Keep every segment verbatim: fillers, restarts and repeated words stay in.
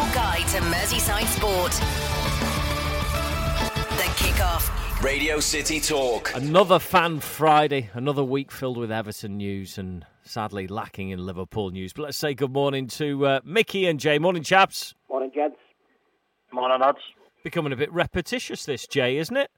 Your guide to Merseyside sport. The Kickoff. Radio City Talk. Another Fan Friday, another week filled with Everton news and sadly lacking in Liverpool news. But let's say good morning to uh, Mickey and Jay. Morning, chaps. Morning, gents. Morning, lads. Becoming a bit repetitious, this, Jay, isn't it?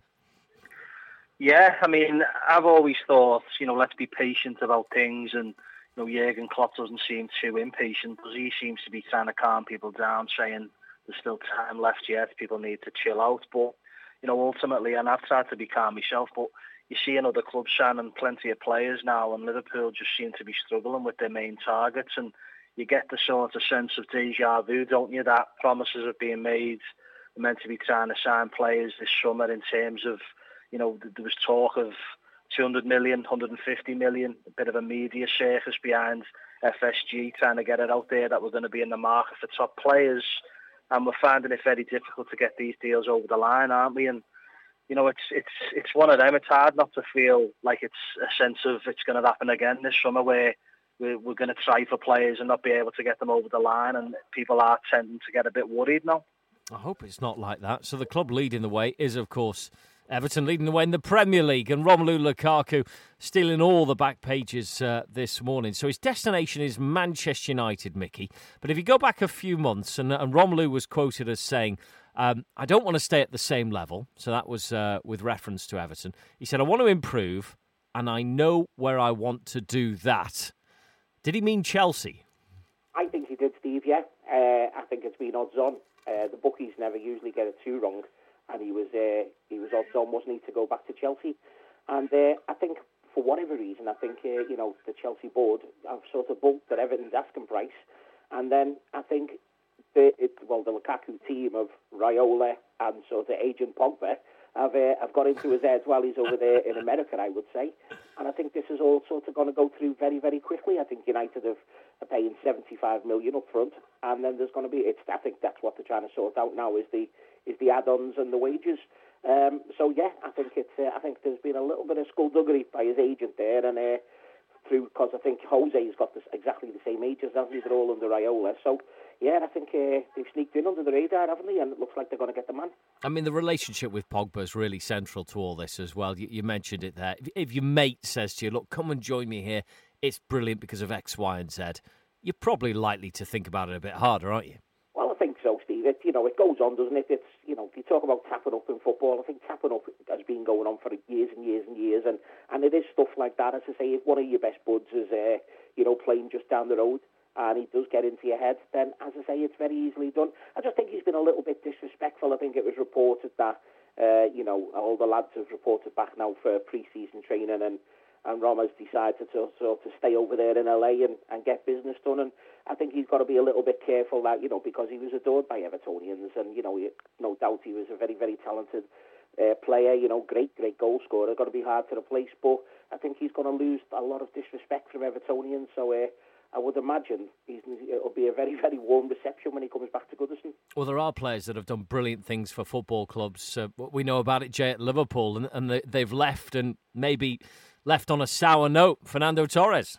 Yeah, I mean, I've always thought, you know, let's be patient about things, and, you know, Jurgen Klopp doesn't seem too impatient, because he seems to be trying to calm people down, saying there's still time left yet, people need to chill out. But, you know, ultimately, and I've tried to be calm myself, but you see another club signing plenty of players now, and Liverpool just seem to be struggling with their main targets, and you get the sort of sense of deja vu, don't you, that promises are being made. They're meant to be trying to sign players this summer in terms of, you know, there was talk of two hundred million, one hundred fifty million, a bit of a media circus behind F S G trying to get it out there that we're going to be in the market for top players. And we're finding it very difficult to get these deals over the line, aren't we? And, you know, it's it's it's one of them. It's hard not to feel like it's a sense of it's going to happen again this summer, where we're, we're going to try for players and not be able to get them over the line, and people are tending to get a bit worried now. I hope it's not like that. So the club leading the way is, of course, Everton, leading the way in the Premier League, and Romelu Lukaku stealing all the back pages uh, this morning. So his destination is Manchester United, Mickey. But if you go back a few months, and, and Romelu was quoted as saying, um, I don't want to stay at the same level. So that was uh, with reference to Everton. He said, I want to improve, and I know where I want to do that. Did he mean Chelsea? I think he did, Steve, yeah. Uh, I think it's been odds on. Uh, the bookies never usually get it too wrong. And he was uh, he was odds on, wasn't he, to go back to Chelsea. And uh, I think, for whatever reason, I think, uh, you know, the Chelsea board have sort of bulked at Everton's asking price. And then I think, the it, well, the Lukaku team of Raiola and sort of Agent Pogba have, uh, have got into his head while he's over there in America, I would say. And I think this is all sort of going to go through very, very quickly. I think United have, are paying seventy-five million up front. And then there's going to be, it's, I think that's what they're trying to sort out now, is the is the add-ons and the wages. Um, so yeah, I think it's. Uh, I think there's been a little bit of skullduggery by his agent there, and uh, through because I think Jose's got this, exactly the same age as hasn't he? They're all under Raiola. So yeah, I think uh, they've sneaked in under the radar, haven't they? And it looks like they're going to get the man. I mean, the relationship with Pogba is really central to all this as well. You, you mentioned it there. If, if your mate says to you, "Look, come and join me here. It's brilliant because of X, Y, and Z," you're probably likely to think about it a bit harder, aren't you? Well, I think so, Steve. It, you know, it goes on, doesn't it? It's, you know, you talk about tapping up in football. I think tapping up has been going on for years and years and years, and, and it is stuff like that. As I say, if one of your best buds is, uh, you know, playing just down the road, and he does get into your head, then, as I say, it's very easily done. I just think he's been a little bit disrespectful. I think it was reported that, uh, you know, all the lads have reported back now for pre-season training, and and Ramos decided to sort of stay over there in L A and, and get business done. And I think he's got to be a little bit careful that, you know, because he was adored by Evertonians, and, you know, he, no doubt he was a very, very talented uh, player, you know, great, great goal scorer, got to be hard to replace. But I think he's going to lose a lot of disrespect from Evertonians. So uh, I would imagine he's, it'll be a very, very warm reception when he comes back to Goodison. Well, there are players that have done brilliant things for football clubs. Uh, we know about it, Jay, at Liverpool, and, and they, they've left and maybe left on a sour note. Fernando Torres.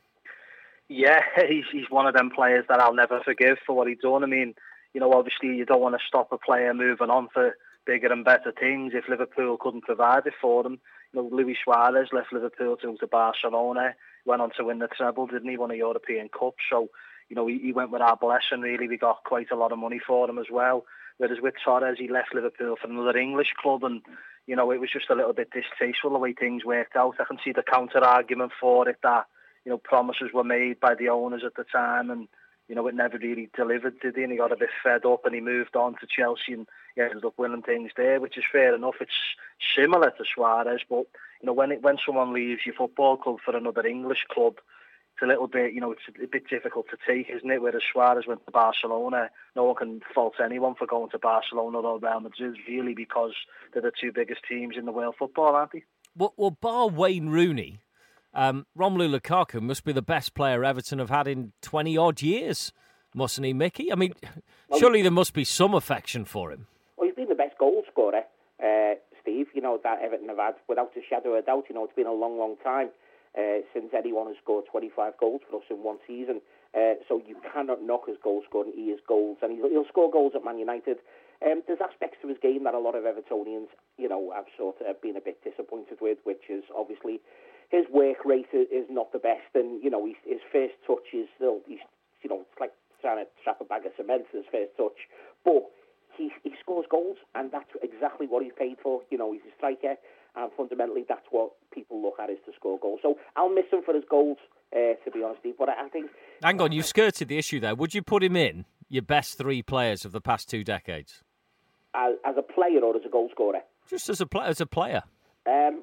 Yeah, he's he's one of them players that I'll never forgive for what he's done. I mean, you know, obviously you don't want to stop a player moving on for bigger and better things if Liverpool couldn't provide it for them. You know, Luis Suarez left Liverpool to go to Barcelona, went on to win the treble, didn't he? Won a European Cup. So, you know, he, he went with our blessing, really. We got quite a lot of money for him as well. Whereas with Torres, he left Liverpool for another English club, and, you know, it was just a little bit distasteful the way things worked out. I can see the counter-argument for it, that, you know, promises were made by the owners at the time, and, you know, it never really delivered, did he? And he got a bit fed up, and he moved on to Chelsea, and he ended up winning things there, which is fair enough. It's similar to Suarez, but, you know, when it, when someone leaves your football club for another English club, it's a little bit, you know, it's a bit difficult to take, isn't it? Whereas Suarez went to Barcelona, no one can fault anyone for going to Barcelona or Real Madrid, really, because they're the two biggest teams in the world football, aren't they? Well, well bar Wayne Rooney, um, Romelu Lukaku must be the best player Everton have had in twenty-odd years, mustn't he, Mickey? I mean, well, surely there must be some affection for him. Well, he's been the best goal scorer, uh, Steve, you know, that Everton have had, without a shadow of a doubt. You know, it's been a long, long time Uh, since anyone has scored twenty-five goals for us in one season. Uh, so you cannot knock his goal scoring. He is goals, and he'll, he'll score goals at Man United. Um, there's aspects to his game that a lot of Evertonians, you know, have sort of been a bit disappointed with, which is obviously his work rate is not the best, and you know, his, his first touch is still, he's, you know, it's like trying to trap a bag of cement. His first touch, but he he scores goals, and that's exactly what he's paid for. You know, he's a striker, and fundamentally, that's what people look at, is to score goals. So I'll miss him for his goals, uh, to be honest, Steve. But I, I think. Hang on, you skirted the issue there. Would you put him in your best three players of the past two decades? As, as a player or as a goal scorer? Just as a pl- as a player. Um,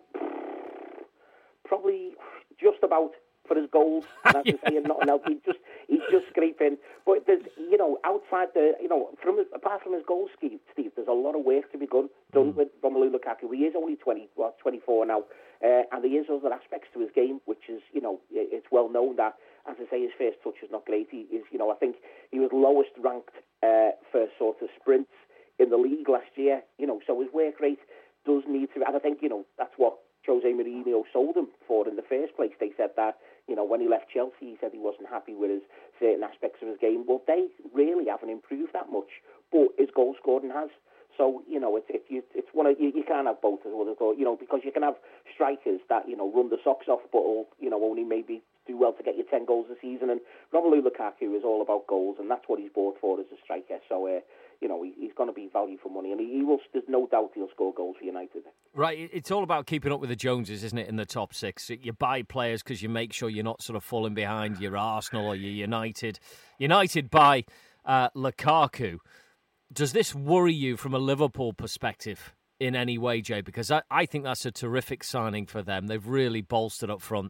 probably just about for his goals. And as yeah. I say, nothing else. He's just he's just scraping. But there's, you know, outside the, you know, from his, apart from his goals, Steve, Steve, there's a lot of work to be done done mm. with Romelu Lukaku. He is only twenty, well, twenty-four now, uh, and there is other aspects to his game, which is, you know, it's well known that, as I say, his first touch is not great. He is, you know, I think he was lowest ranked uh, for sort of sprints in the league last year, you know, so his work rate does need to, and I think, you know, that's what Jose Mourinho sold him for in the first place. They said that, you know, when he left Chelsea, he said he wasn't happy with his certain aspects of his game. Well, they really haven't improved that much, but his goal scoring has. So, you know, it's, it's, it's one of, you, you can't have both as well as, you know, because you can have strikers that, you know, run the socks off, but will, you know, only maybe do well to get you ten goals a season. And Romelu Lukaku is all about goals, and that's what he's bought for as a striker. So, uh, you know, he, he's going to be value for money, and he, he will. There's no doubt he'll score goals for United. Right, it's all about keeping up with the Joneses, isn't it, in the top six? You buy players because you make sure you're not sort of falling behind your Arsenal or your United. United buy uh, Lukaku. Does this worry you from a Liverpool perspective in any way, Jay? Because I, I think that's a terrific signing for them. They've really bolstered up front.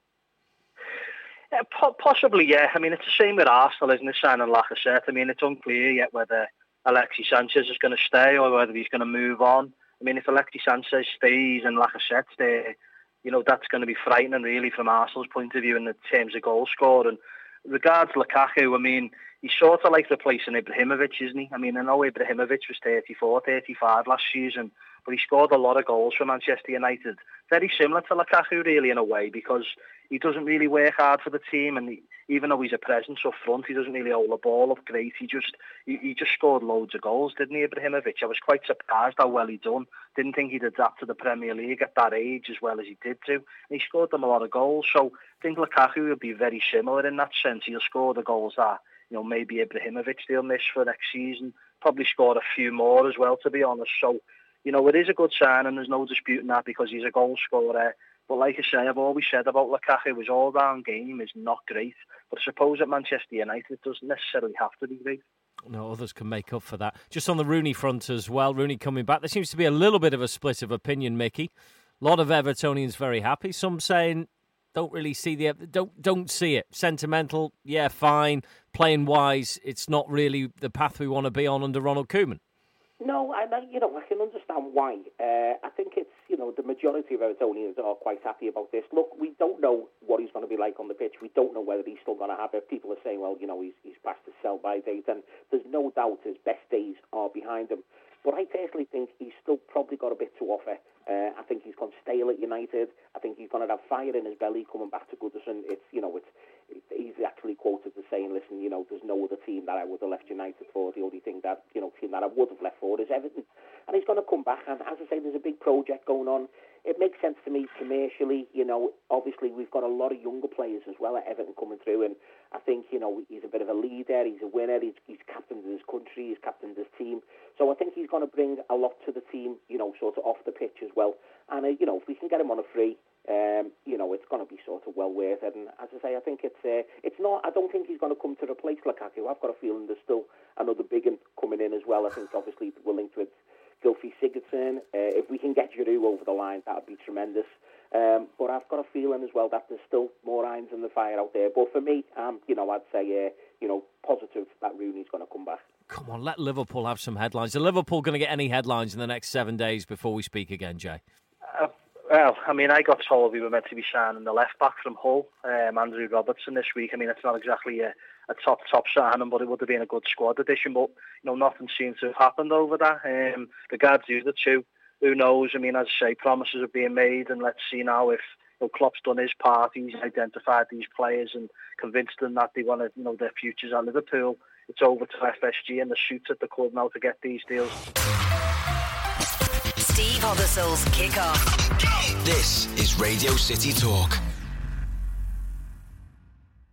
Yeah, po- possibly, yeah. I mean, it's the same with Arsenal, isn't it, signing Lacazette? I mean, it's unclear yet whether Alexis Sanchez is going to stay or whether he's going to move on. I mean, if Alexis Sanchez stays and Lacazette's there, you know, that's going to be frightening, really, from Arsenal's point of view in the terms of goal scoring. Regards Lukaku, I mean, he's sort of like replacing Ibrahimovic, isn't he? I mean, I know Ibrahimovic was thirty-four, thirty-five last season, but he scored a lot of goals for Manchester United. Very similar to Lukaku, really, in a way, because he doesn't really work hard for the team, and he, even though he's a presence up front, he doesn't really hold the ball up great. He just he, he just scored loads of goals, didn't he, Ibrahimovic? I was quite surprised how well he done. Didn't think he'd adapt to the Premier League at that age as well as he did to. And he scored them a lot of goals. So I think Lukaku will be very similar in that sense. He'll score the goals that, you know, maybe Ibrahimovic will miss for next season. Probably score a few more as well, to be honest. So, you know, it is a good sign, and there's no disputing that, because he's a goal scorer. But like I say, I've always said about Lukaku, his all-round game is not great. But I suppose at Manchester United, it doesn't necessarily have to be great. No, others can make up for that. Just on the Rooney front as well, Rooney coming back. There seems to be a little bit of a split of opinion, Mickey. A lot of Evertonians very happy. Some saying don't really see the don't don't see it. Sentimental, yeah, fine. Playing wise, it's not really the path we want to be on under Ronald Koeman. No, I you know I can understand why. Uh, I think it's, you know, the majority of Evertonians are quite happy about this. Look, we don't know what he's going to be like on the pitch. We don't know whether he's still going to have it. People are saying, well, you know, he's he's past his sell-by date, and there's no doubt his best days are behind him. But I personally think he's still probably got a bit to offer. Uh, I think he's gone stale at United. I think he's going to have fire in his belly coming back to Goodison. It's, you know, it's he's actually quoted as saying, listen, you know, there's no other team that I would have left United for. The only thing that, you know, team that I would have left for is Everton. And he's going to come back. And as I say, there's a big project going on. It makes sense to me commercially. You know, obviously we've got a lot of younger players as well at Everton coming through, and I think, you know, he's a bit of a leader, he's a winner, he's, he's captained his country, he's captained his team. So I think he's going to bring a lot to the team, you know, sort of off the pitch as well. And, uh, you know, if we can get him on a free, um, you know, it's going to be sort of well worth it. And as I say, I think it's uh, it's not, I don't think he's going to come to replace Lukaku. I've got a feeling there's still another big one coming in as well. I think obviously we're linked with Gylfi Sigurdsson. Uh, if we can get Giroud over the line, that would be tremendous. Um, but I've got a feeling as well that there's still more irons in the fire out there. But for me, um, you know, I'd say, uh, you know, positive that Rooney's going to come back. Come on, let Liverpool have some headlines. Are Liverpool going to get any headlines in the next seven days before we speak again, Jay? Uh, well, I mean, I got told we were meant to be signing the left-back from Hull, um, Andrew Robertson, this week. I mean, it's not exactly a, a top, top signing, but it would have been a good squad addition. But, you know, nothing seems to have happened over that. Um, regards the other two, who knows? I mean, as I say, promises are being made, and let's see now if, know, Klopp's done his part. He's identified these players and convinced them that they want to, you know, their futures at Liverpool. It's over to F S G and the shoots at the club now to get these deals. Steve Hoddlesole's Kick-Off. This is Radio City Talk.